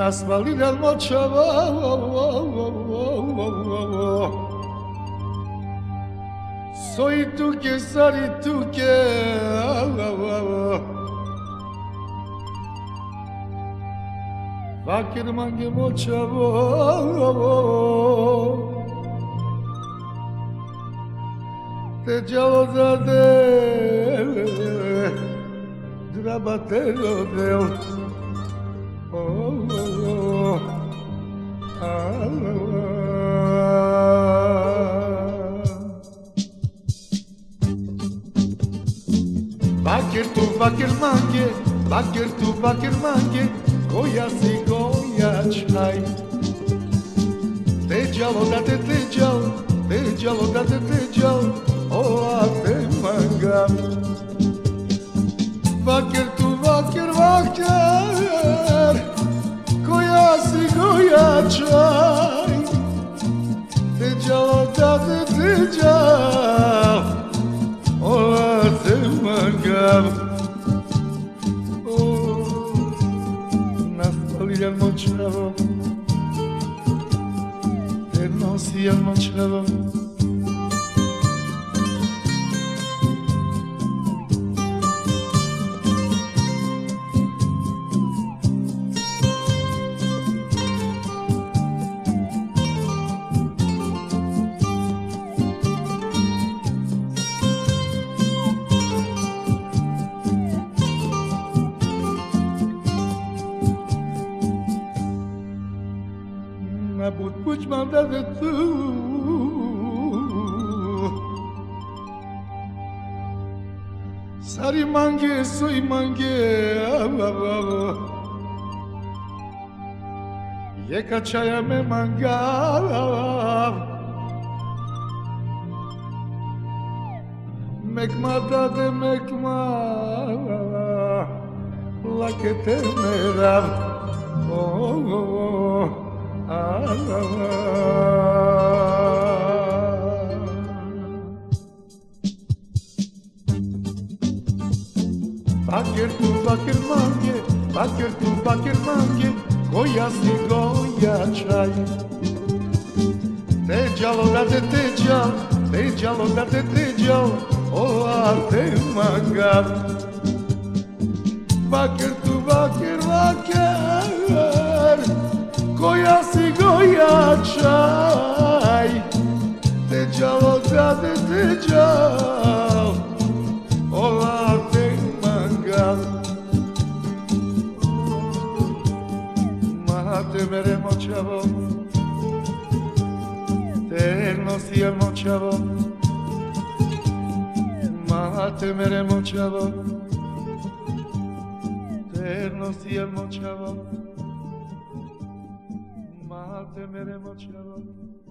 nas valire al močavo. Soy tu que sari tu que Vakir mange močavo. Te gialo da de Drabatero del Vakir tu vakir mange, vakir tu vakir mange, koja si koja čaj. Te gialo da te gialo, te gialo da te gialo, o a te mangam. Vakir tu vakir vakir, koja si koja čaj. Te gialo da te gialo, o a te mangam. Al močavo, te nosi al močavo. But puç mandade tu Sari mange soy mange Ye kaçaya me mangav Mekma dade mekma La que te merav Vakir tu vakir mange, vakir tu vakir mange, koja si koja čaj. Te gialo da te gialo, te gialo da te gialo, o a te mangam. Vakir tu vakir vakir, koja si koja čaj. Te gialo da te gialo, o a te mangam. Ma te mere močavo, te nosi al močavo. Ma te mere močavo, te nosi al močavo. Ma te mere močavo.